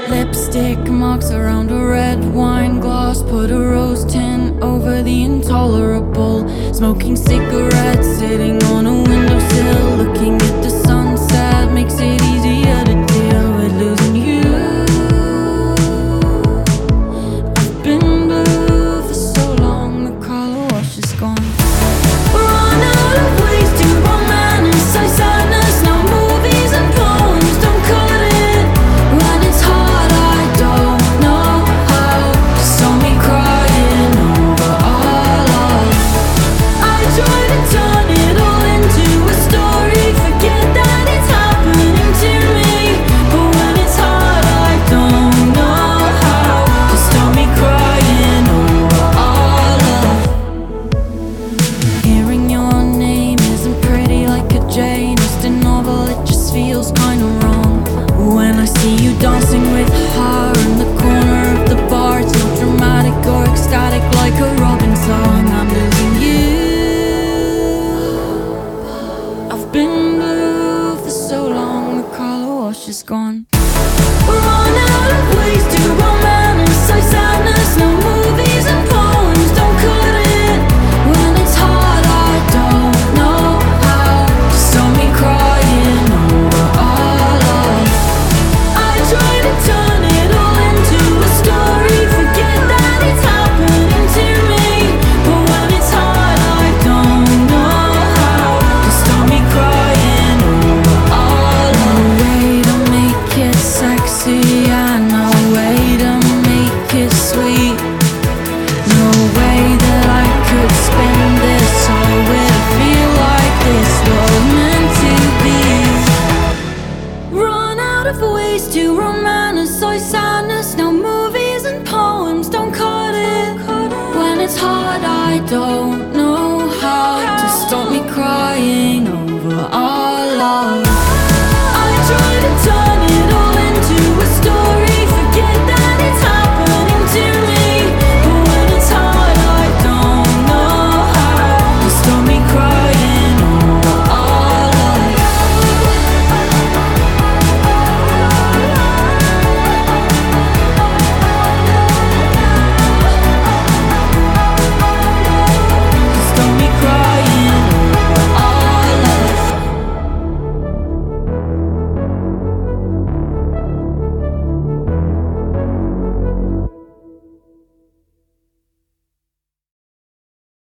Lipstick marks around a red wine glass. Put a rose tint over the intolerable. Smoking cigarettes, sitting on a windowsill, looking at the sunset. Makes it easier to deal with losing you. I've been blue for so long, the color wash is gone. Run out of ways to romanticize sadness. Now movies and poems don't cut it. When it's hard, I don't know how. Just saw me crying over our love. I try to turn it all into a story, forget that it's happening to me. But when it's hard, I don't know how. Just saw me crying over our love. Hearing your name isn't pretty like a Jane Austen novel, it just feels kinda wrong. When I see you dancing with her in the corner of the bar, it's not dramatic or ecstatic like a Robin song. I'm losing you. I've been blue for so long, the color wash is gone. Run out of ways to romanticize sadness. No movies and poems don't cut it. When it's hard, I don't know how. Just saw me crying over our love. I try to turn it all into a story, forget that it's happening to me. But when it's hard, I don't know how. Just saw me crying over our love. No way to make it sexy, and no way to make it sweet. No way that I could spend this or would feel like this was meant to be. Run out of ways to romanticize sadness. Now movies and poems don't cut it. When it's hard, I don't